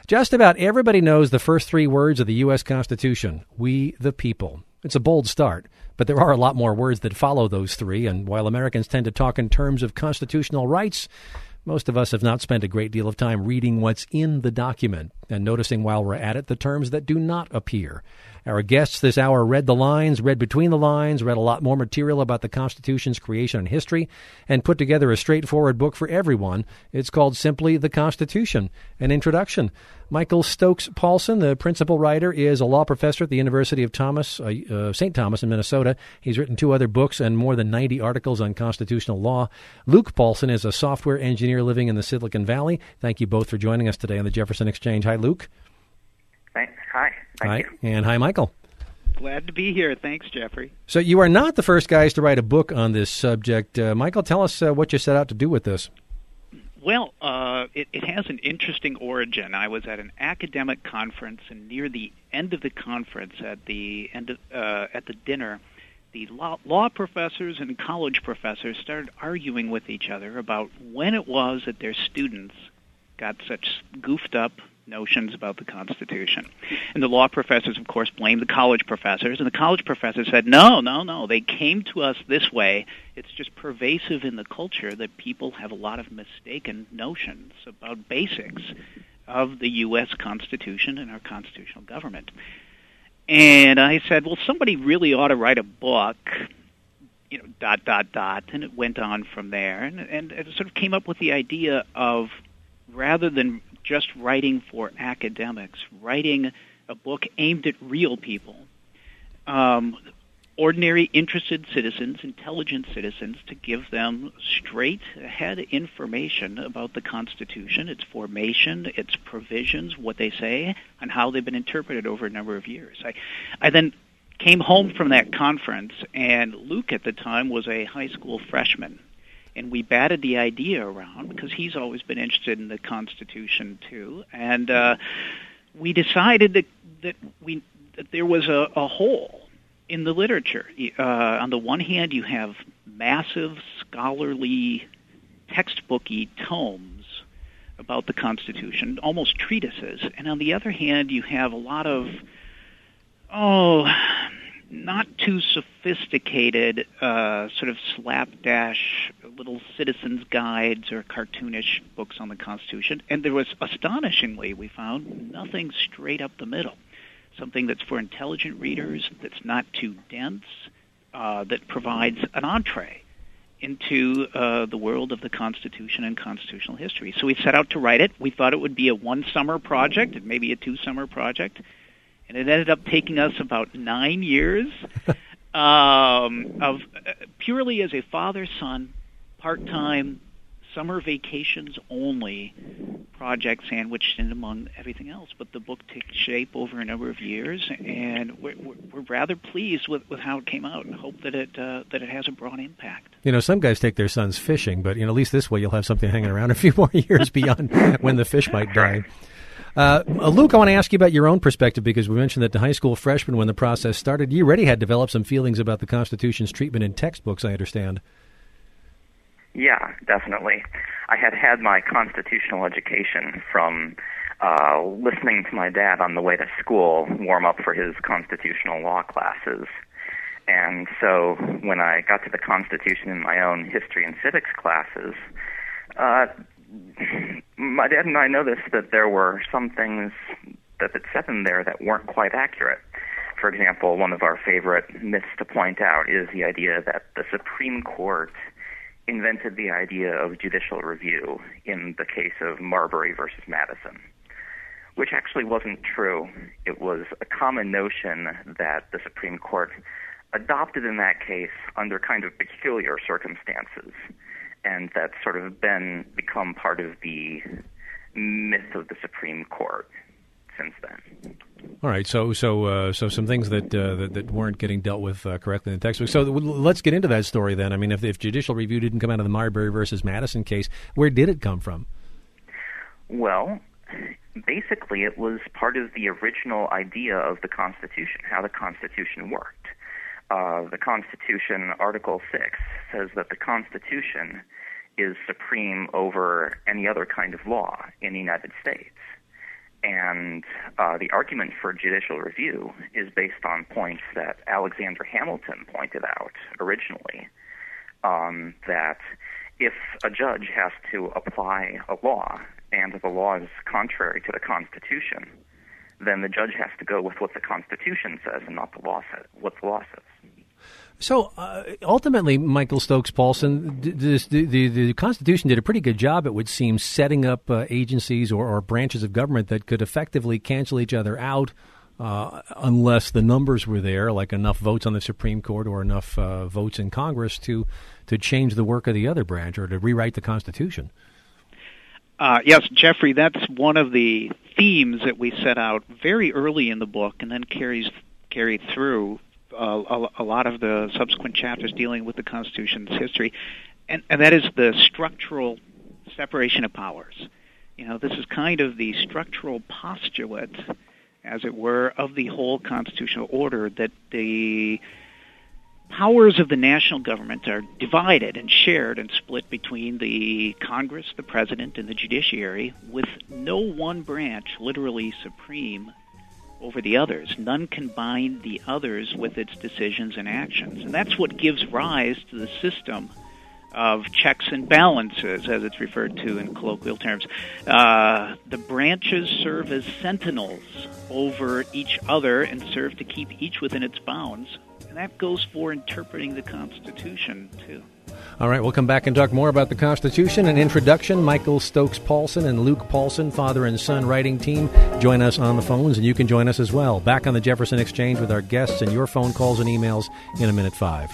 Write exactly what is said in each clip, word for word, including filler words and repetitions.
Just about everybody knows the first three words of the U S. Constitution, we the people. It's a bold start, but there are a lot more words that follow those three, and while Americans tend to talk in terms of constitutional rights, most of us have not spent a great deal of time reading what's in the document and noticing while we're at it the terms that do not appear. Our guests this hour read the lines, read between the lines, read a lot more material about the Constitution's creation and history, and put together a straightforward book for everyone. It's called simply The Constitution, an introduction. Michael Stokes Paulson, the principal writer, is a law professor at the University of Thomas, uh, uh, Saint Thomas in Minnesota. He's written two other books and more than ninety articles on constitutional law. Luke Paulson is a software engineer living in the Silicon Valley. Thank you both for joining us today on the Jefferson Exchange. Hi, Luke. Thanks. Hi. Thank hi. you. And hi, Michael. Glad to be here. Thanks, Jeffrey. So you are not the first guys to write a book on this subject. Uh, Michael, tell us uh, what you set out to do with this. Well, uh, it, it has an interesting origin. I was at an academic conference, and near the end of the conference, at the end of, uh, at the dinner, the law, law professors and college professors started arguing with each other about when it was that their students got such goofed up notions about the Constitution. And the law professors, of course, blamed the college professors, and the college professors said, no, no, no, they came to us this way. It's just pervasive in the culture that people have a lot of mistaken notions about basics of the U S. Constitution and our constitutional government. And I said, well, somebody really ought to write a book, you know, dot, dot, dot, and it went on from there. And, and it sort of came up with the idea of, rather than just writing for academics, writing a book aimed at real people, um, ordinary interested citizens, intelligent citizens, to give them straight-ahead information about the Constitution, its formation, its provisions, what they say, and how they've been interpreted over a number of years. I, I then came home from that conference, and Luke at the time was a high school freshman. And we batted the idea around because he's always been interested in the Constitution too, and uh, we decided that that we that there was a, a hole in the literature. Uh, on the one hand, you have massive scholarly, textbooky tomes about the Constitution, almost treatises, and on the other hand, you have a lot of oh. not too sophisticated uh, sort of slapdash little citizens' guides or cartoonish books on the Constitution. And there was, astonishingly, we found nothing straight up the middle, something that's for intelligent readers, that's not too dense, uh, that provides an entree into uh, the world of the Constitution and constitutional history. So we set out to write it. We thought it would be a one-summer project, and maybe a two-summer project. And it ended up taking us about nine years um, of uh, purely as a father-son, part-time, summer vacations only project sandwiched in among everything else. But the book took shape over a number of years, and we're, we're rather pleased with, with how it came out, and hope that it uh, that it has a broad impact. You know, some guys take their sons fishing, but you know, at least this way you'll have something hanging around a few more years beyond when the fish might die. Uh, Luke, I want to ask you about your own perspective, because we mentioned that the high school freshman, when the process started, you already had developed some feelings about the Constitution's treatment in textbooks, I understand. Yeah, definitely. I had had my constitutional education from uh, listening to my dad on the way to school warm up for his constitutional law classes. And so when I got to the Constitution in my own history and civics classes, uh, my dad and I noticed that there were some things that it said in there that weren't quite accurate. For example, one of our favorite myths to point out is the idea that the Supreme Court invented the idea of judicial review in the case of Marbury versus Madison, which actually wasn't true. It was a common notion that the Supreme Court adopted in that case under kind of peculiar circumstances, and that's sort of been become part of the myth of the Supreme Court since then. All right, so so uh, so some things that, uh, that that weren't getting dealt with uh, correctly in the textbook. So th- let's get into that story then. I mean, if, if judicial review didn't come out of the Marbury versus Madison case, where did it come from? Well, basically it was part of the original idea of the Constitution, how the Constitution worked. Uh, the Constitution, Article six, says that the Constitution is supreme over any other kind of law in the United States. And uh, the argument for judicial review is based on points that Alexander Hamilton pointed out originally, um, that if a judge has to apply a law and the law is contrary to the Constitution, then the judge has to go with what the Constitution says and not the law says, what the law says. So uh, ultimately, Michael Stokes Paulsen, the, the, the Constitution did a pretty good job, it would seem, setting up uh, agencies or, or branches of government that could effectively cancel each other out uh, unless the numbers were there, like enough votes on the Supreme Court or enough uh, votes in Congress to, to change the work of the other branch or to rewrite the Constitution. Uh, yes, Jeffrey, that's one of the themes that we set out very early in the book and then carries carried through Uh, a, a lot of the subsequent chapters dealing with the Constitution's history, and, and that is the structural separation of powers. You know, this is kind of the structural postulate, as it were, of the whole constitutional order, that the powers of the national government are divided and shared and split between the Congress, the President, and the judiciary, with no one branch literally supreme over the others. None can bind the others with its decisions and actions. And that's what gives rise to the system of checks and balances, as it's referred to in colloquial terms. Uh, the branches serve as sentinels over each other and serve to keep each within its bounds. And that goes for interpreting the Constitution, too. All right, we'll come back and talk more about the Constitution. An introduction, Michael Stokes Paulsen and Luke Paulsen, father and son writing team, join us on the phones, and you can join us as well. Back on the Jefferson Exchange with our guests and your phone calls and emails in a minute five.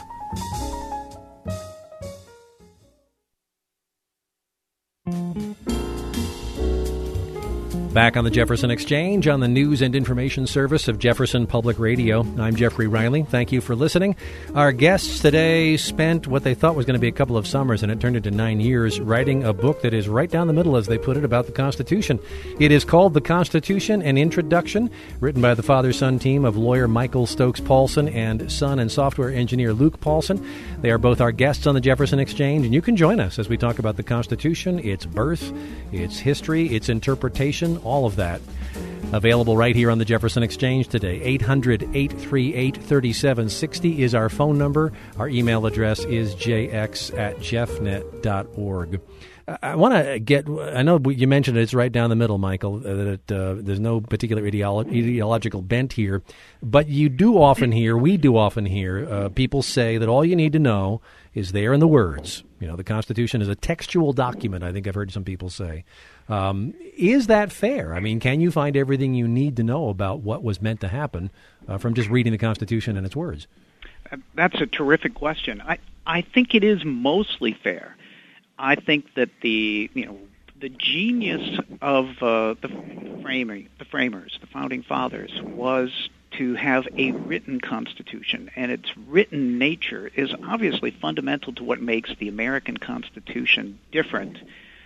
Back on the Jefferson Exchange on the news and information service of Jefferson Public Radio. I'm Jeffrey Riley. Thank you for listening. Our guests today spent what they thought was going to be a couple of summers, and it turned into nine years, writing a book that is right down the middle, as they put it, about the Constitution. It is called The Constitution, An Introduction, written by the father-son team of lawyer Michael Stokes Paulsen and son and software engineer Luke Paulsen. They are both our guests on the Jefferson Exchange, and you can join us as we talk about the Constitution, its birth, its history, its interpretation, all of that. Available right here on the Jefferson Exchange today. eight hundred, eight three eight, three seven six zero is our phone number. Our email address is j x at jeffnet dot org. I want to get, I know you mentioned it's right down the middle, Michael, that uh, there's no particular ideolo- ideological bent here, but you do often hear, we do often hear, uh, people say that all you need to know is there in the words. You know, the Constitution is a textual document, I think I've heard some people say. Um, is that fair? I mean, can you find everything you need to know about what was meant to happen uh, from just reading the Constitution and its words? That's a terrific question. I, I think it is mostly fair. I think that the you know the genius of uh, the framing, the framers, the founding fathers, was to have a written Constitution, and its written nature is obviously fundamental to what makes the American Constitution different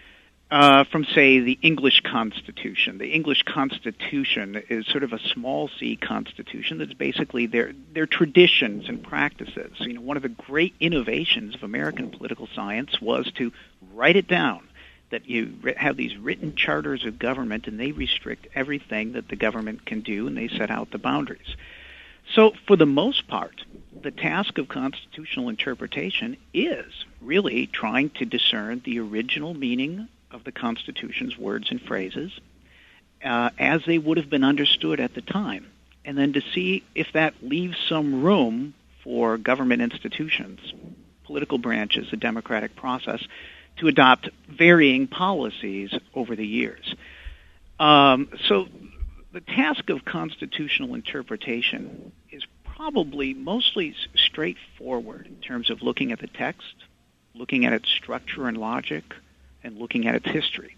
uh, from, say, the English Constitution. The English Constitution is sort of a small C Constitution that's basically their their traditions and practices. You know, one of the great innovations of American political science was to write it down, that you have these written charters of government, and they restrict everything that the government can do, and they set out the boundaries. So, for the most part, the task of constitutional interpretation is really trying to discern the original meaning of the Constitution's words and phrases uh, as they would have been understood at the time, and then to see if that leaves some room for government institutions, political branches, the democratic process, to adopt varying policies over the years. Um, so the task of constitutional interpretation is probably mostly straightforward in terms of looking at the text, looking at its structure and logic, and looking at its history.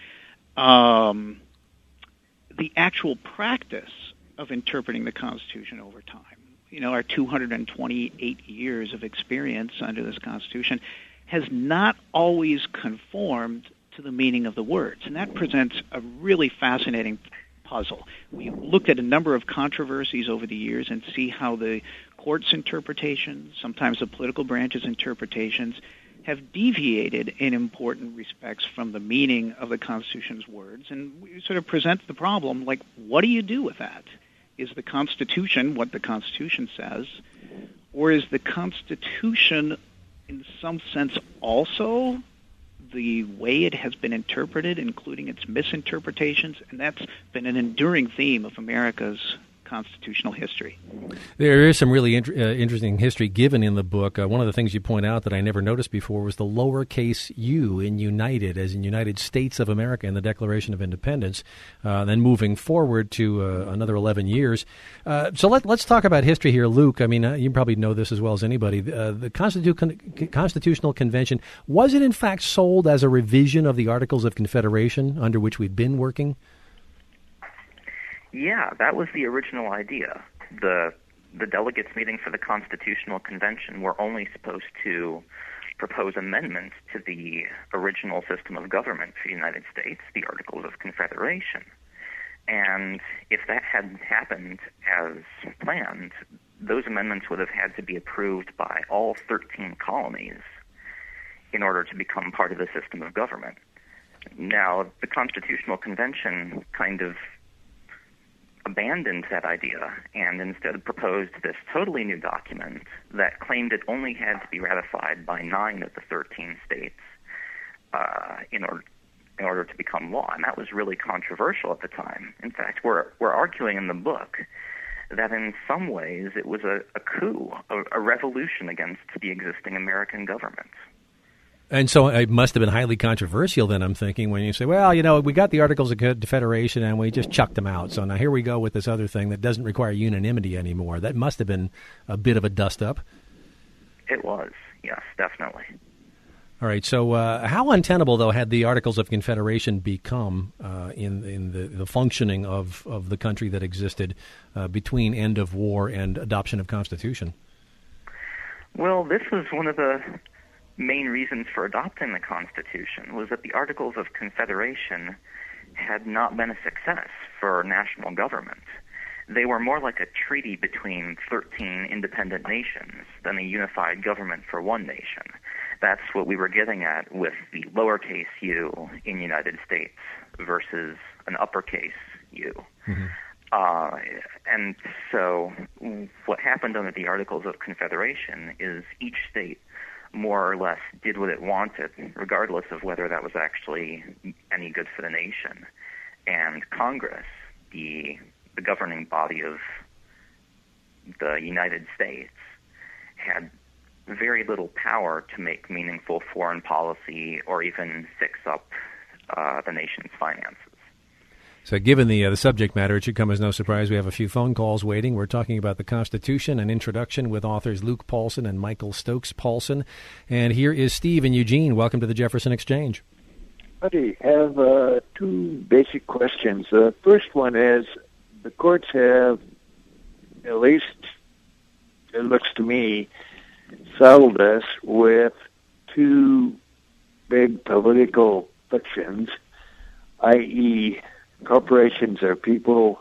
Um, the actual practice of interpreting the Constitution over time, you know, our two hundred twenty-eight years of experience under this Constitution, has not always conformed to the meaning of the words. And that presents a really fascinating puzzle. We looked at a number of controversies over the years and see how the court's interpretations, sometimes the political branch's interpretations, have deviated in important respects from the meaning of the Constitution's words, and we sort of present the problem, like, what do you do with that? Is the Constitution what the Constitution says, or is the Constitution, in some sense, also the way it has been interpreted, including its misinterpretations? And that's been an enduring theme of America's constitutional history. There is some really int- uh, interesting history given in the book. Uh, one of the things you point out that I never noticed before was the lowercase u in United, as in United States of America in the Declaration of Independence, uh, then moving forward to uh, another eleven years. Uh, so let, let's talk about history here, Luke. I mean, uh, you probably know this as well as anybody. Uh, the Constitu- Constitutional Convention, was it in fact sold as a revision of the Articles of Confederation under which we've been working? Yeah, that was the original idea. The the delegates meeting for the Constitutional Convention were only supposed to propose amendments to the original system of government for the United States, the Articles of Confederation. And if that hadn't happened as planned, those amendments would have had to be approved by all thirteen colonies in order to become part of the system of government. Now, the Constitutional Convention kind of abandoned that idea and instead proposed this totally new document that claimed it only had to be ratified by nine of the thirteen states uh, in order in order to become law. And that was really controversial at the time. In fact, we're we're arguing in the book that in some ways it was a, a coup, a, a revolution against the existing American government. And so it must have been highly controversial then, I'm thinking, when you say, well, you know, we got the Articles of Confederation and we just chucked them out. So now here we go with this other thing that doesn't require unanimity anymore. That must have been a bit of a dust-up. It was, yes, definitely. All right, so uh, how untenable, though, had the Articles of Confederation become uh, in in the, the functioning of, of the country that existed uh, between end of war and adoption of Constitution? Well, this was one of the main reasons for adopting the Constitution, was that the Articles of Confederation had not been a success for national government. They were more like a treaty between thirteen independent nations than a unified government for one nation. That's what we were getting at with the lowercase u in United States versus an uppercase u. Mm-hmm. Uh, and so what happened under the Articles of Confederation is each state more or less did what it wanted, regardless of whether that was actually any good for the nation. And Congress, the the governing body of the United States, had very little power to make meaningful foreign policy or even fix up uh, the nation's finances. So given the uh, the subject matter, it should come as no surprise we have a few phone calls waiting. We're talking about the Constitution, an introduction with authors Luke Paulsen and Michael Stokes Paulsen. And here is Steve in Eugene. Welcome to the Jefferson Exchange. I have uh, two basic questions. The first one is, the courts have, at least it looks to me, saddled us with two big political fictions, that is, corporations are people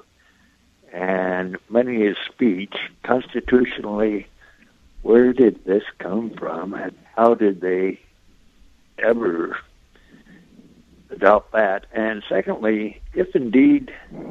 and money is speech. Constitutionally, where did this come from and how did they ever adopt that? And secondly, if indeed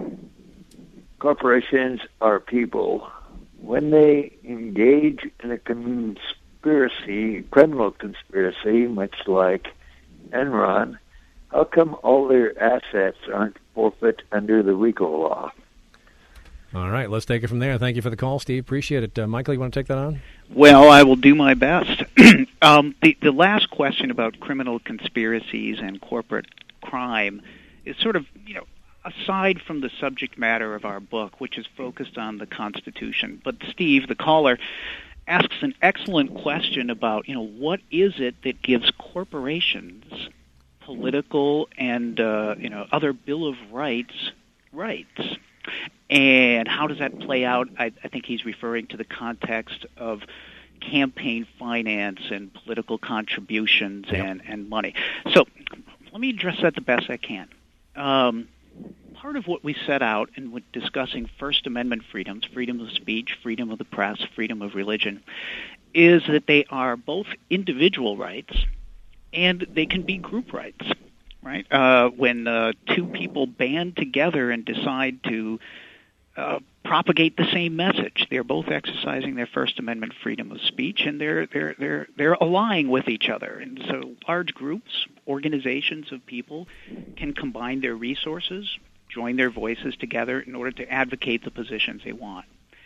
corporations are people, when they engage in a conspiracy, criminal conspiracy, much like Enron, how come all their assets aren't forfeit under the RICO law? All right, let's take it from there. Thank you for the call, Steve. Appreciate it. Uh, Michael, you want to take that on? Well, I will do my best. um, the, the last question about criminal conspiracies and corporate crime is sort of, you know, aside from the subject matter of our book, which is focused on the Constitution. But Steve, the caller, asks an excellent question about, you know, what is it that gives corporations political and uh, you know other Bill of Rights rights, and how does that play out? I, I think he's referring to the context of campaign finance and political contributions yep. and, and money. So let me address that the best I can. Um, part of what we set out in with discussing First Amendment freedoms, freedom of speech, freedom of the press, freedom of religion, is that they are both individual rights and they can be group rights, right? Uh, when uh, two people band together and decide to uh, propagate the same message, they're both exercising their First Amendment freedom of speech, and they're they're they're they're allying with each other. And so, large groups, organizations of people, can combine their resources, join their voices together in order to advocate the positions they want.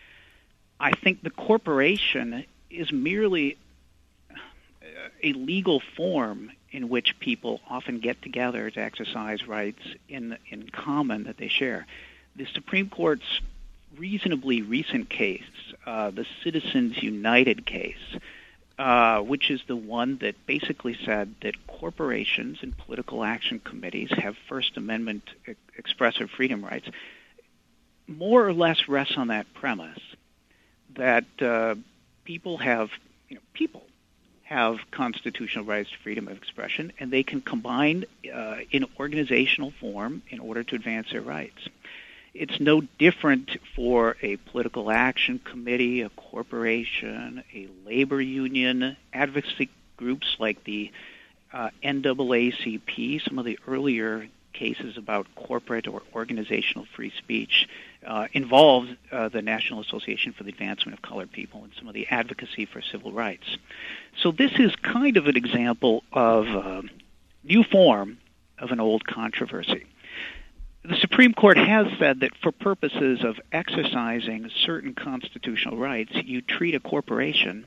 I think the corporation is merely a legal form in which people often get together to exercise rights in in common that they share. The Supreme Court's reasonably recent case, uh, the Citizens United case, uh, which is the one that basically said that corporations and political action committees have First Amendment e- expressive freedom rights, more or less rests on that premise that uh, people have, you know, people have constitutional rights to freedom of expression, and they can combine uh, in organizational form in order to advance their rights. It's no different for a political action committee, a corporation, a labor union, advocacy groups like the uh, N double A C P, some of the earlier cases about corporate or organizational free speech uh, involved uh, the National Association for the Advancement of Colored People and some of the advocacy for civil rights. So this is kind of an example of a new form of an old controversy. The Supreme Court has said that for purposes of exercising certain constitutional rights, you treat a corporation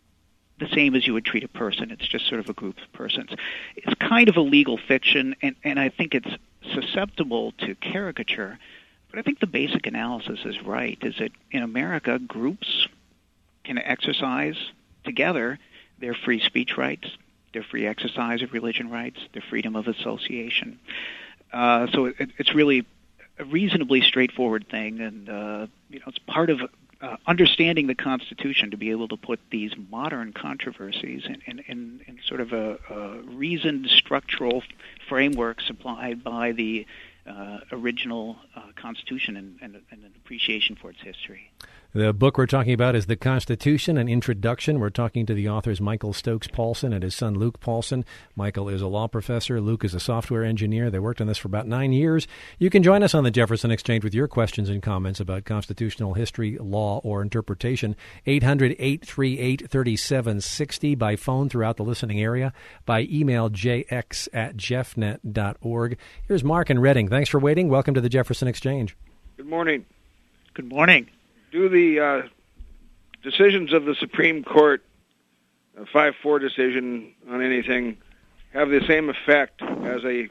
the same as you would treat a person. It's just sort of a group of persons. It's kind of a legal fiction, and, and I think it's susceptible to caricature. But I think the basic analysis is right, is that in America, groups can exercise together their free speech rights, their free exercise of religion rights, their freedom of association. Uh, so it, it's really a reasonably straightforward thing, and uh, you know, it's part of uh, understanding the Constitution to be able to put these modern controversies in, in, in, in sort of a, a reasoned structural framework supplied by the uh, original uh, Constitution and, and, and an appreciation for its history. The book we're talking about is The Constitution, an Introduction. We're talking to the authors Michael Stokes Paulsen and his son Luke Paulsen. Michael is a law professor. Luke is a software engineer. They worked on this for about nine years. You can join us on the Jefferson Exchange with your questions and comments about constitutional history, law, or interpretation. eight hundred, eight three eight, three seven six zero by phone throughout the listening area, by email j x at jeffnet dot org. Here's Mark in Reading. Thanks for waiting. Welcome to the Jefferson Exchange. Good morning. Good morning. Do the uh, decisions of the Supreme Court, a five four decision on anything, have the same effect as a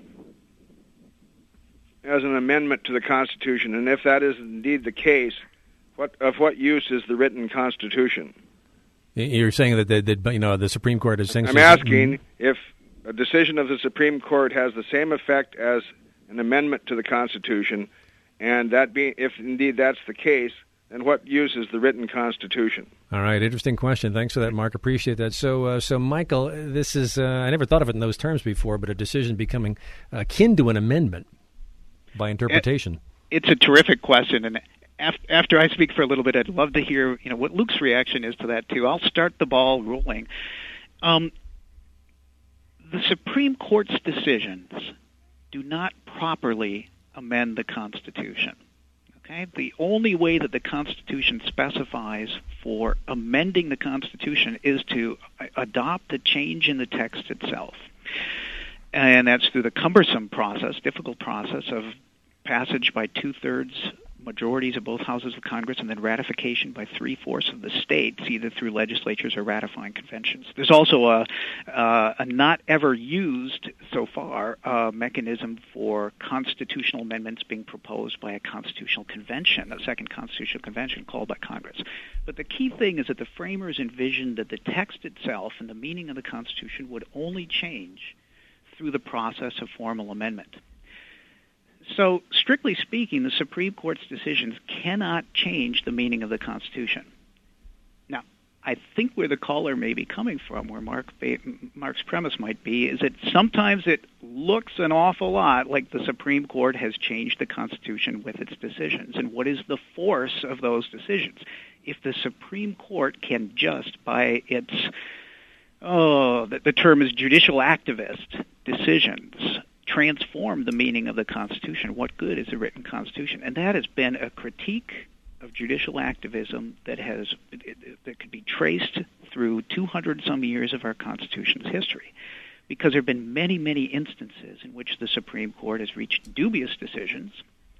as an amendment to the Constitution? And if that is indeed the case, what of what use is the written Constitution? You're saying that the, that you know the Supreme Court is saying. I'm asking if a decision of the Supreme Court has the same effect as an amendment to the Constitution, and that being, if indeed that's the case, and what use is the written Constitution? All right, interesting question. Thanks for that, Mark. Appreciate that. So, uh, so Michael, this is, uh, I never thought of it in those terms before, but a decision becoming akin to an amendment by interpretation. It, it's a terrific question, and after, after I speak for a little bit, I'd love to hear you know what Luke's reaction is to that, too. I'll start the ball rolling. Um, the Supreme Court's decisions do not properly amend the Constitution. Okay? The only way that the Constitution specifies for amending the Constitution is to adopt a change in the text itself. And that's through the cumbersome process, difficult process of passage by two-thirds majorities of both houses of Congress and then ratification by three-fourths of the states, either through legislatures or ratifying conventions. There's also a, uh, a not ever used so far uh, mechanism for constitutional amendments being proposed by a constitutional convention, a second constitutional convention called by Congress. But the key thing is that the framers envisioned that the text itself and the meaning of the Constitution would only change through the process of formal amendment. So, strictly speaking, the Supreme Court's decisions cannot change the meaning of the Constitution. Now, I think where the caller may be coming from, where Mark, Mark's premise might be, is that sometimes it looks an awful lot like the Supreme Court has changed the Constitution with its decisions. And what is the force of those decisions? If the Supreme Court can just, by its oh, the, the term is judicial activist decisions transform the meaning of the Constitution. What good is a written Constitution? And that has been a critique of judicial activism that has that could be traced through two hundred some years of our Constitution's history, because there have been many, many instances in which the Supreme Court has reached dubious decisions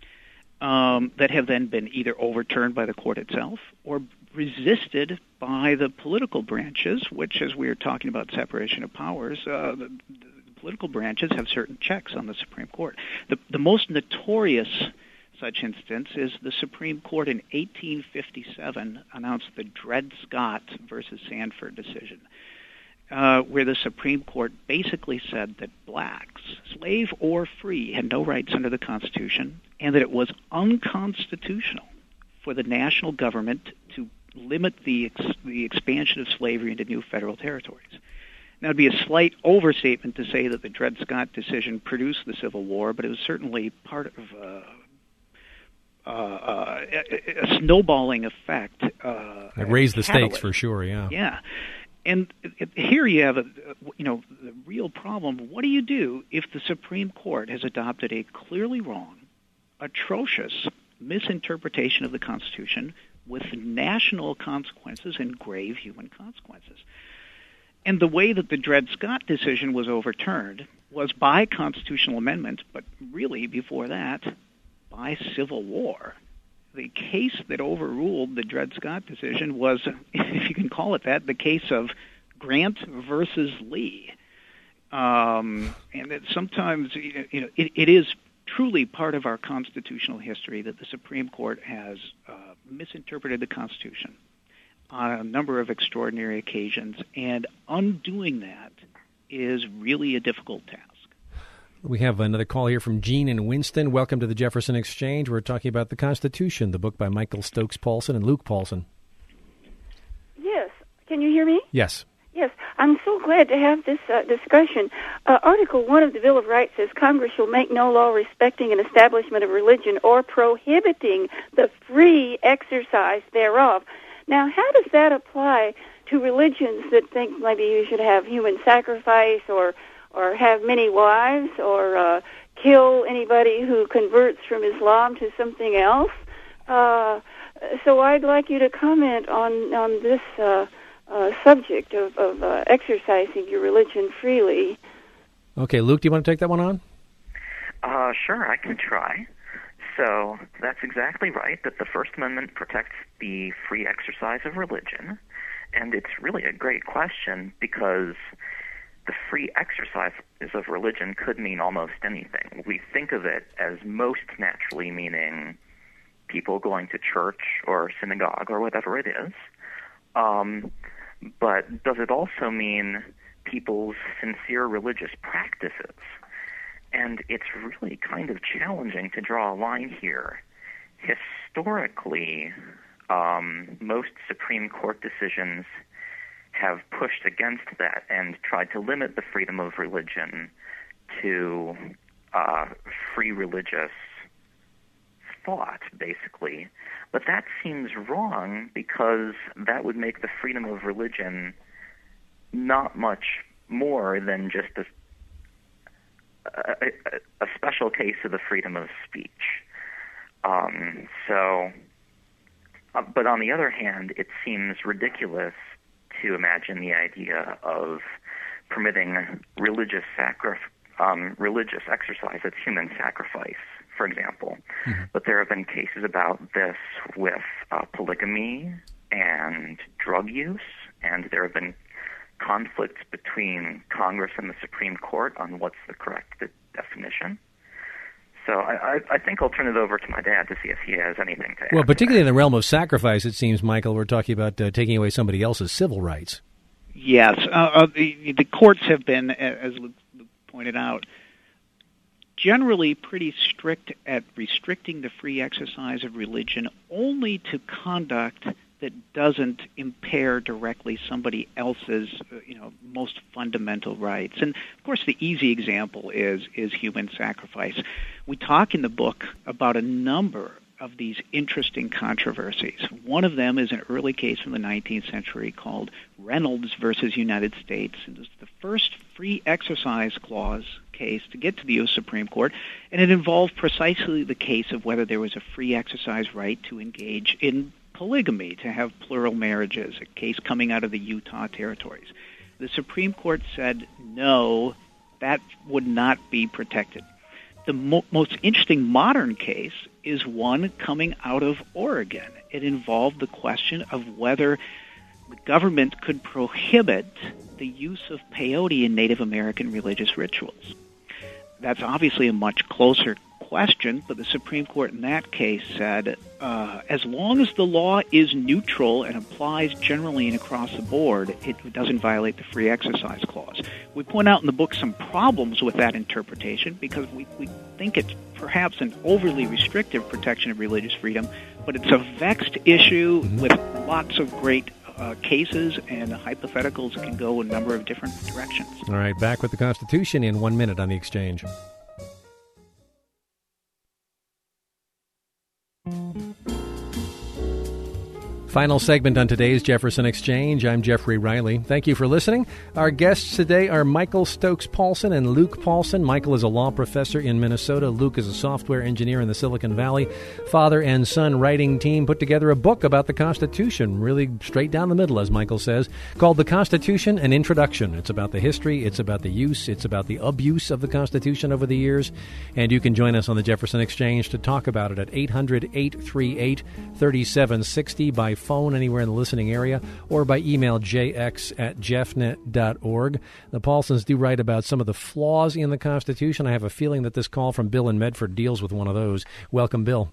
um, that have then been either overturned by the court itself or resisted by the political branches, which, as we were talking about separation of powers, uh, the, the political branches have certain checks on the Supreme Court. The, the most notorious such instance is the Supreme Court in eighteen fifty-seven announced the Dred Scott versus Sandford decision, uh, where the Supreme Court basically said that blacks, slave or free, had no rights under the Constitution, and that it was unconstitutional for the national government to limit the ex- the expansion of slavery into new federal territories. Now, it would be a slight overstatement to say that the Dred Scott decision produced the Civil War, but it was certainly part of uh, uh, uh, a, a snowballing effect. Uh, it raised the catalyst. stakes for sure, yeah. Yeah. And here you have, a, you know, the real problem. What do you do if the Supreme Court has adopted a clearly wrong, atrocious misinterpretation of the Constitution with national consequences and grave human consequences? And the way that the Dred Scott decision was overturned was by constitutional amendment, but really before that, by civil war. The case that overruled the Dred Scott decision was, if you can call it that, the case of Grant versus Lee. Um, and that sometimes, you know, it, it is truly part of our constitutional history that the Supreme Court has uh, misinterpreted the Constitution on a number of extraordinary occasions, and undoing that is really a difficult task. We have another call here from Gene in Winston. Welcome to the Jefferson Exchange. We're talking about the Constitution, the book by Michael Stokes Paulson and Luke Paulson. Yes. Can you hear me? Yes. Yes. I'm so glad to have this uh, discussion. Uh, Article one of the Bill of Rights says Congress shall make no law respecting an establishment of religion or prohibiting the free exercise thereof. Now, how does that apply to religions that think maybe you should have human sacrifice or or have many wives, or uh, kill anybody who converts from Islam to something else? Uh, so I'd like you to comment on, on this uh, uh, subject of, of uh, exercising your religion freely. Okay, Luke, do you want to take that one on? Uh, sure, I can try. So that's exactly right, that the First Amendment protects the free exercise of religion. And it's really a great question because the free exercise of religion could mean almost anything. We think of it as most naturally meaning people going to church or synagogue or whatever it is. Um, but does it also mean people's sincere religious practices? And it's really kind of challenging to draw a line here. Historically, um, most Supreme Court decisions have pushed against that and tried to limit the freedom of religion to uh, free religious thought, basically. But that seems wrong because that would make the freedom of religion not much more than just a, a, a special case of the freedom of speech. Um, so, uh, but on the other hand, it seems ridiculous to imagine the idea of permitting religious sacri- um, religious exercise as human sacrifice, for example. Mm-hmm. But there have been cases about this with uh, polygamy and drug use, and there have been conflicts between Congress and the Supreme Court on what's the correct de- definition. So I, I, I think I'll turn it over to my dad to see if he has anything to add. Well, particularly in the realm of sacrifice, it seems, Michael, we're talking about uh, taking away somebody else's civil rights. Yes. Uh, uh, the, the courts have been, as Luke pointed out, generally pretty strict at restricting the free exercise of religion only to conduct that doesn't impair directly somebody else's, you know, most fundamental rights. And of course, the easy example is is human sacrifice. We talk in the book about a number of these interesting controversies. One of them is an early case from the nineteenth century called Reynolds versus United States. It was the first free exercise clause case to get to the U S Supreme Court, and it involved precisely the case of whether there was a free exercise right to engage in polygamy, to have plural marriages, a case coming out of the Utah territories. The Supreme Court said no, that would not be protected. The mo- most interesting modern case is one coming out of Oregon. It involved the question of whether the government could prohibit the use of peyote in Native American religious rituals. That's obviously a much closer question, but the Supreme Court in that case said, uh, as long as the law is neutral and applies generally and across the board, it doesn't violate the Free Exercise Clause. We point out in the book some problems with that interpretation because we, we think it's perhaps an overly restrictive protection of religious freedom, but it's a vexed issue with lots of great uh, cases and hypotheticals that can go a number of different directions. All right, back with the Constitution in one minute on The Exchange. Final segment on today's Jefferson Exchange. I'm Jeffrey Riley. Thank you for listening. Our guests today are Michael Stokes Paulsen and Luke Paulsen. Michael is a law professor in Minnesota. Luke is a software engineer in the Silicon Valley. Father and son writing team put together a book about the Constitution, really straight down the middle, as Michael says, called The Constitution, An Introduction. It's about the history, it's about the use, it's about the abuse of the Constitution over the years. And you can join us on the Jefferson Exchange to talk about it at eight hundred, eight three eight, three seven six zero by phone anywhere in the listening area, or by email j x at jeffnet dot org. The Paulsens do write about some of the flaws in the Constitution. I have a feeling that this call from Bill in Medford deals with one of those. Welcome, Bill.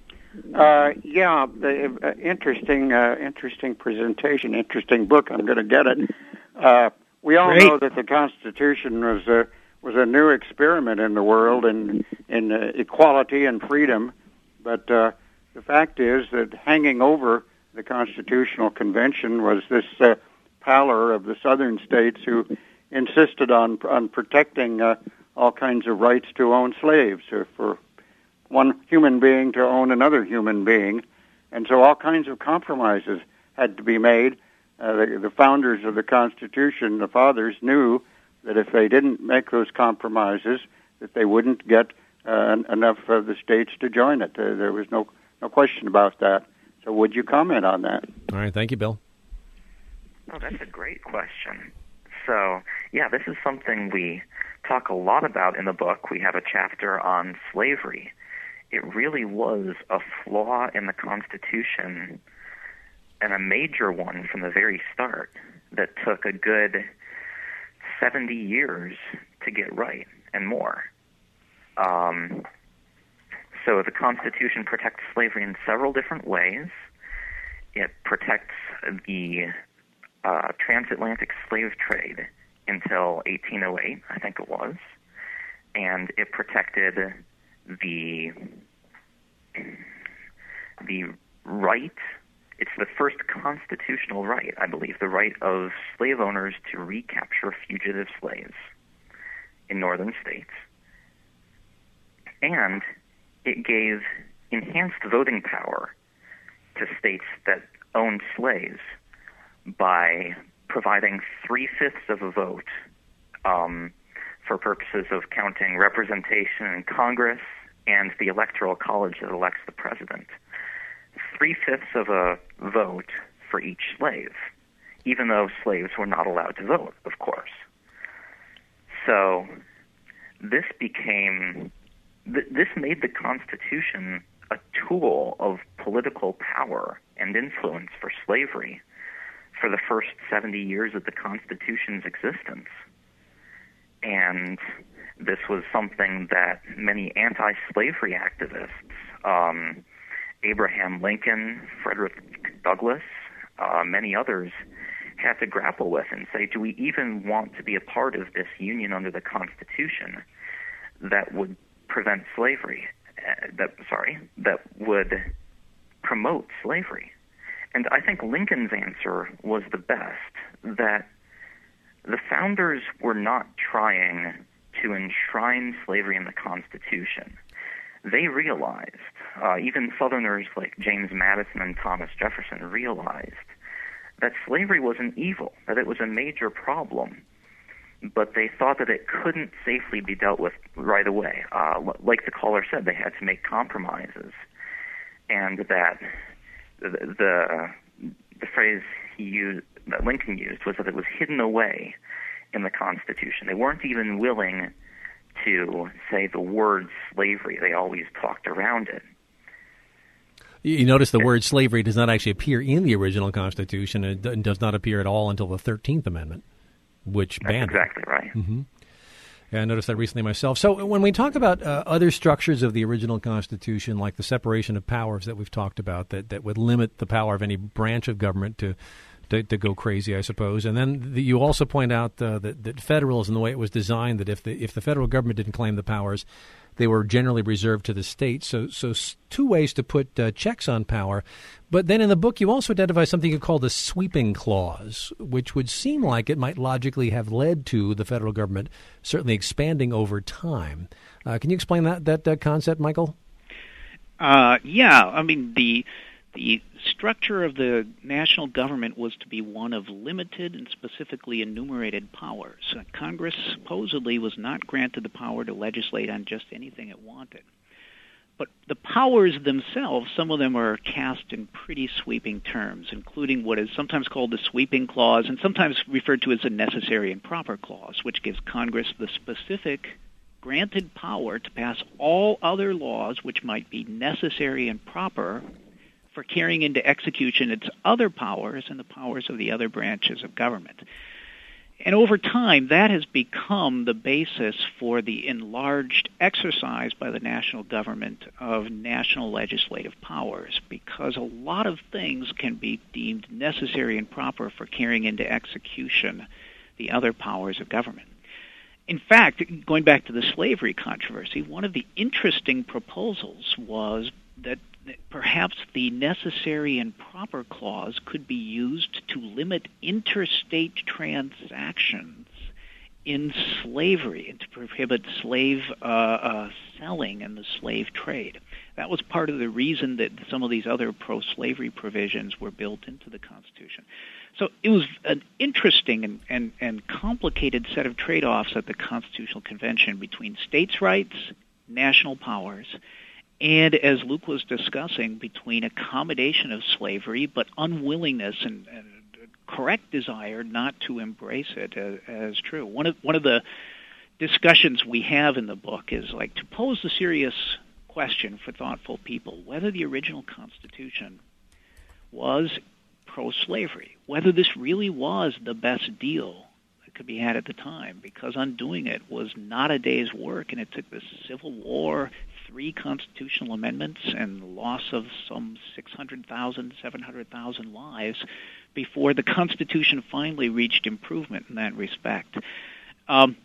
Uh, yeah, the, uh, interesting, uh, interesting presentation, interesting book. I'm going to get it. Uh, we all Great. know that the Constitution was a was a new experiment in the world in in uh, equality and freedom, but uh, the fact is that hanging over the Constitutional Convention was this uh, pallor of the southern states who insisted on on protecting uh, all kinds of rights to own slaves, or for one human being to own another human being. And so all kinds of compromises had to be made. Uh, the, the founders of the Constitution, the fathers, knew that if they didn't make those compromises, that they wouldn't get uh, enough of the states to join it. Uh, there was no no question about that. So would you comment on that? All right, thank you, Bill. Oh, that's a great question. So, yeah, this is something we talk a lot about in the book. We have a chapter on slavery. It really was a flaw in the Constitution, and a major one from the very start, that took a good seventy years to get right and more. Um, so the Constitution protects slavery in several different ways. It protects the uh, transatlantic slave trade until eighteen oh eight, I think it was, and it protected the the right. It's the first constitutional right, I believe, the right of slave owners to recapture fugitive slaves in northern states. And it gave enhanced voting power to states that owned slaves by providing three-fifths of a vote um, for purposes of counting representation in Congress and the Electoral College that elects the president. Three-fifths of a vote for each slave, even though slaves were not allowed to vote, of course. So this became, th- this made the Constitution a tool of political power and influence for slavery for the first seventy years of the Constitution's existence. And this was something that many anti-slavery activists, um, Abraham Lincoln, Frederick Douglass, uh, many others, had to grapple with and say, do we even want to be a part of this union under the Constitution that would prevent slavery, uh, that sorry, that would promote slavery? And I think Lincoln's answer was the best, that the founders were not trying to enshrine slavery in the Constitution. they realized, uh, even Southerners like James Madison and Thomas Jefferson realized that slavery was an evil, that it was a major problem, but they thought that it couldn't safely be dealt with right away. Uh, like the caller said, they had to make compromises, and that the the, the phrase he used, that Lincoln used, was that it was hidden away in the Constitution. They weren't even willing to say the word slavery. They always talked around it. You notice the word slavery does not actually appear in the original Constitution. It does not appear at all until the thirteenth Amendment, which That's banned exactly it. right. Mm-hmm. Yeah, I noticed that recently myself. So when we talk about uh, other structures of the original Constitution, like the separation of powers that we've talked about, that, that would limit the power of any branch of government to To, to go crazy, I suppose. And then the, you also point out uh, that, that federalism, the way it was designed, that if the if the federal government didn't claim the powers, they were generally reserved to the states. So, so two ways to put uh, checks on power. But then in the book, you also identify something you call the sweeping clause, which would seem like it might logically have led to the federal government certainly expanding over time. Uh, can you explain that that, that concept, Michael? Uh, yeah, I mean the. The structure of the national government was to be one of limited and specifically enumerated powers. Congress supposedly was not granted the power to legislate on just anything it wanted. But the powers themselves, some of them are cast in pretty sweeping terms, including what is sometimes called the sweeping clause and sometimes referred to as the necessary and proper clause, which gives Congress the specific granted power to pass all other laws which might be necessary and proper for carrying into execution its other powers and the powers of the other branches of government. And over time, that has become the basis for the enlarged exercise by the national government of national legislative powers, because a lot of things can be deemed necessary and proper for carrying into execution the other powers of government. In fact, going back to the slavery controversy, one of the interesting proposals was that perhaps the necessary and proper clause could be used to limit interstate transactions in slavery and to prohibit slave uh, uh, selling and the slave trade. That was part of the reason that some of these other pro-slavery provisions were built into the Constitution. So it was an interesting and, and, and complicated set of trade-offs at the Constitutional Convention between states' rights, national powers, and, as Luke was discussing, between accommodation of slavery but unwillingness and, and correct desire not to embrace it as, as true. One of one of the discussions we have in the book is like to pose the serious question for thoughtful people whether the original Constitution was pro-slavery, whether this really was the best deal that could be had at the time, because undoing it was not a day's work, and it took the Civil War, three constitutional amendments, and the loss of some six hundred thousand, seven hundred thousand lives before the Constitution finally reached improvement in that respect. Um,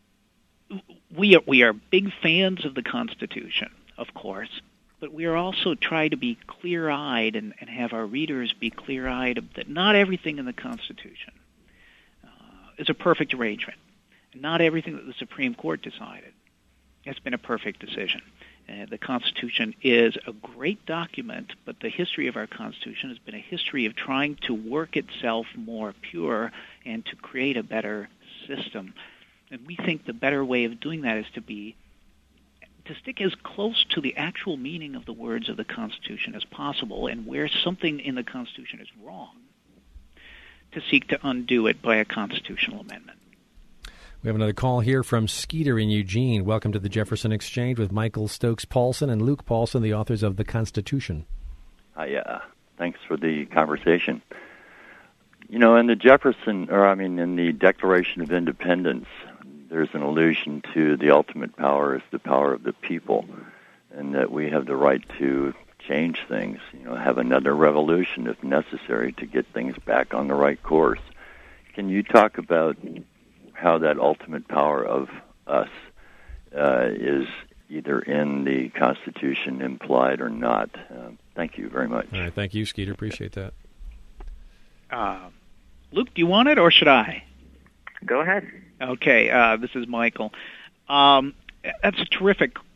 we are, we are big fans of the Constitution, of course, but we are also trying to be clear-eyed and, and have our readers be clear-eyed that not everything in the Constitution uh, is a perfect arrangement. And not everything that the Supreme Court decided has been a perfect decision. Uh, the Constitution is a great document, but the history of our Constitution has been a history of trying to work itself more pure and to create a better system. And we think the better way of doing that is to be to stick as close to the actual meaning of the words of the Constitution as possible, and where something in the Constitution is wrong, to seek to undo it by a constitutional amendment. We have another call here from Skeeter in Eugene. Welcome to the Jefferson Exchange with Michael Stokes Paulson and Luke Paulson, the authors of The Constitution. Hi, uh, thanks for the conversation. You know, in the Jefferson, or I mean, in the Declaration of Independence, there's an allusion to the ultimate power is the power of the people, and that we have the right to change things, you know, have another revolution if necessary to get things back on the right course. Can you talk about how that ultimate power of us uh, is either in the Constitution implied or not? Uh, thank you very much. All right, thank you, Skeeter. Appreciate that. Uh, Luke, do you want it, or should I? Go ahead. Okay, uh, this is Michael. Um, that's a terrific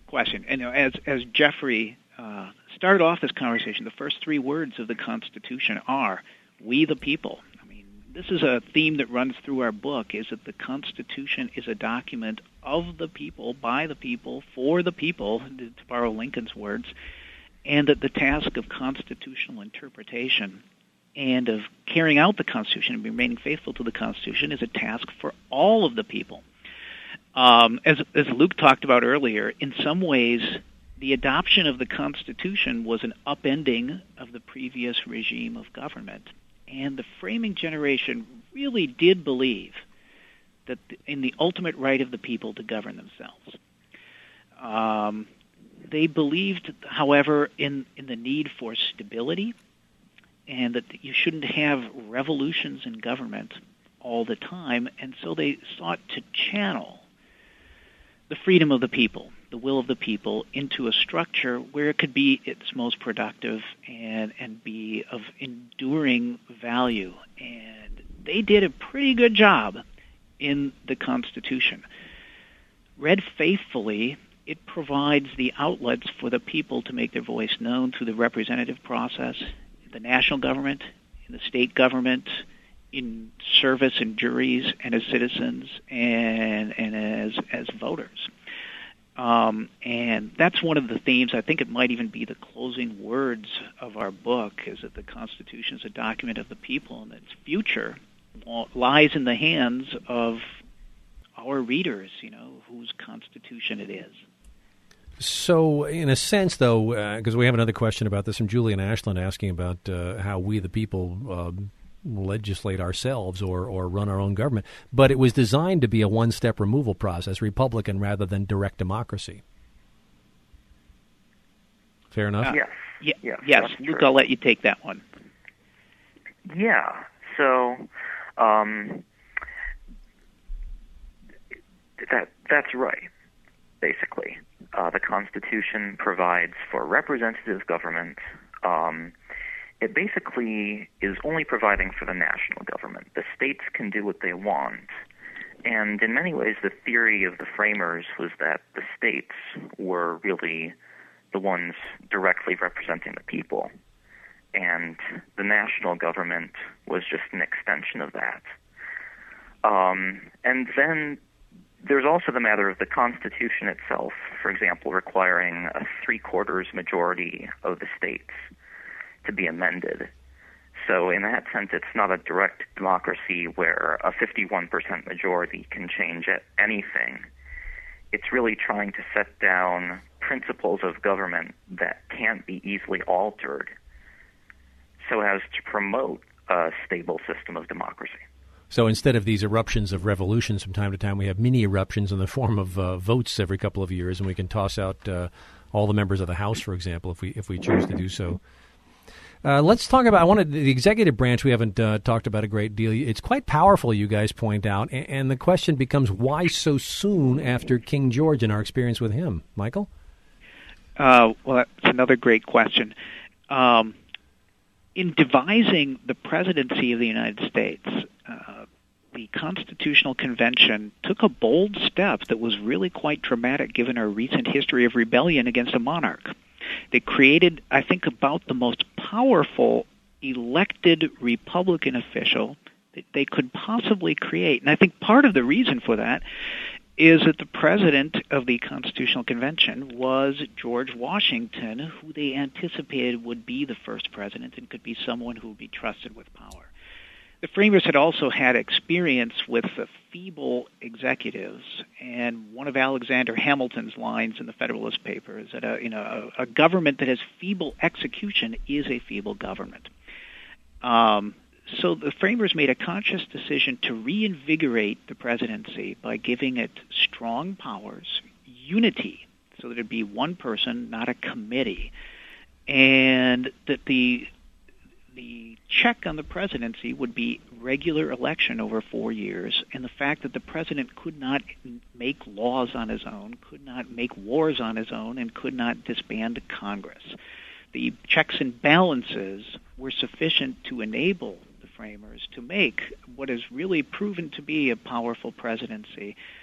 question. And you know, as as Jeffrey uh, started off this conversation, the first three words of the Constitution are "We the people." I mean, this is a theme that runs through our book: is that the Constitution is a document of the people, by the people, for the people, to borrow Lincoln's words, and that the task of constitutional interpretation and of carrying out the Constitution and remaining faithful to the Constitution is a task for all of the people. Um, as, as Luke talked about earlier, in some ways, the adoption of the Constitution was an upending of the previous regime of government. And the framing generation really did believe that in the ultimate right of the people to govern themselves. Um, they believed, however, in, in the need for stability, and that you shouldn't have revolutions in government all the time, and so they sought to channel the freedom of the people, the will of the people, into a structure where it could be its most productive and, and be of enduring value. And they did a pretty good job in the Constitution. Read faithfully, it provides the outlets for the people to make their voice known through the representative process, the national government, in the state government, in service in juries, and as citizens, and and as as voters. Um, and that's one of the themes. I think it might even be the closing words of our book, is that the Constitution is a document of the people, and its future lies in the hands of our readers, you know, whose Constitution it is. So, in a sense, though, because uh, we have another question about this from Julian Ashland asking about uh, how we, the people, uh, legislate ourselves or, or run our own government. But it was designed to be a one-step removal process, Republican rather than direct democracy. Fair enough? Uh, yes. Yeah, yes, yes. Luke, I'll let you take that one. Yeah. So, um, that that's right, basically. Uh, the Constitution provides for representative government. Um, it basically is only providing for the national government. The states can do what they want. And in many ways, the theory of the framers was that the states were really the ones directly representing the people. And the national government was just an extension of that. Um, and then there's also the matter of the Constitution itself, for example, requiring a three-quarters majority of the states to be amended. So in that sense, it's not a direct democracy where a fifty-one percent majority can change anything. It's really trying to set down principles of government that can't be easily altered so as to promote a stable system of democracy. So instead of these eruptions of revolutions from time to time, we have mini eruptions in the form of uh, votes every couple of years, and we can toss out uh, all the members of the House, for example, if we if we choose to do so. Uh, let's talk about, I wanted the executive branch we haven't uh, talked about a great deal. It's quite powerful, you guys point out, and, and the question becomes, why so soon after King George and our experience with him? Michael? Uh, well, that's another great question. Um, in devising the presidency of the United States, uh, the Constitutional Convention took a bold step that was really quite dramatic given our recent history of rebellion against a monarch. They created, I think, about the most powerful elected Republican official that they could possibly create. And I think part of the reason for that is that the president of the Constitutional Convention was George Washington, who they anticipated would be the first president and could be someone who would be trusted with power. The framers had also had experience with the feeble executives, and one of Alexander Hamilton's lines in the Federalist Papers is that a, you know, a, a government that has feeble execution is a feeble government. Um, so the framers made a conscious decision to reinvigorate the presidency by giving it strong powers, unity, so that it'd be one person, not a committee, and that the the check on the presidency would be regular election over four years, and the fact that the president could not make laws on his own, could not make wars on his own, and could not disband Congress. The checks and balances were sufficient to enable the framers to make what has really proven to be a powerful presidency.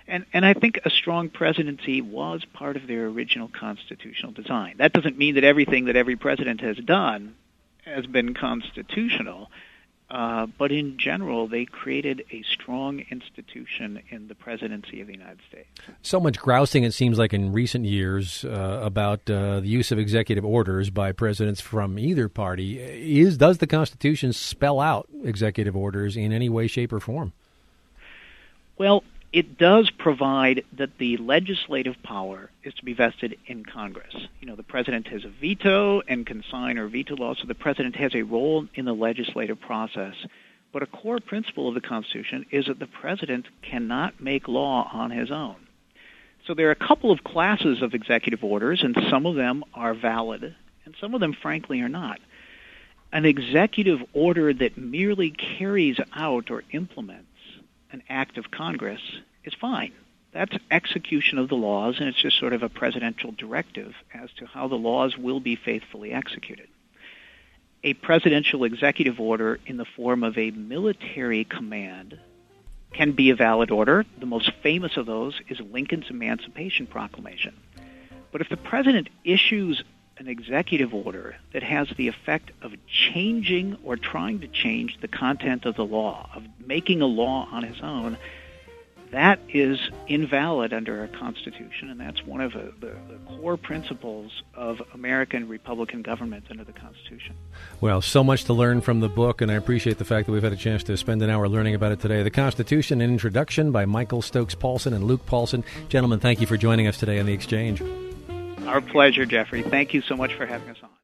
And, and I think a strong presidency was part of their original constitutional design. That doesn't mean that everything that every president has done has been constitutional, uh, but in general, they created a strong institution in the presidency of the United States. So much grousing, it seems like, in recent years uh, about uh, the use of executive orders by presidents from either party. Is does the Constitution spell out executive orders in any way, shape, or form? Well, it does provide that the legislative power is to be vested in Congress. You know, the president has a veto and can sign or veto laws, so the president has a role in the legislative process. But a core principle of the Constitution is that the president cannot make law on his own. So there are a couple of classes of executive orders, and some of them are valid, and some of them, frankly, are not. An executive order that merely carries out or implements an act of Congress is fine. That's execution of the laws, and it's just sort of a presidential directive as to how the laws will be faithfully executed. A presidential executive order in the form of a military command can be a valid order. The most famous of those is Lincoln's Emancipation Proclamation. But if the president issues an executive order that has the effect of changing or trying to change the content of the law, of making a law on his own, that is invalid under our Constitution, and that's one of the, the, the core principles of American Republican government under the Constitution. Well, so much to learn from the book, and I appreciate the fact that we've had a chance to spend an hour learning about it today. The Constitution, an Introduction by Michael Stokes Paulsen and Luke Paulsen. Gentlemen, thank you for joining us today on The Exchange. Our pleasure, Jeffrey. Thank you so much for having us on.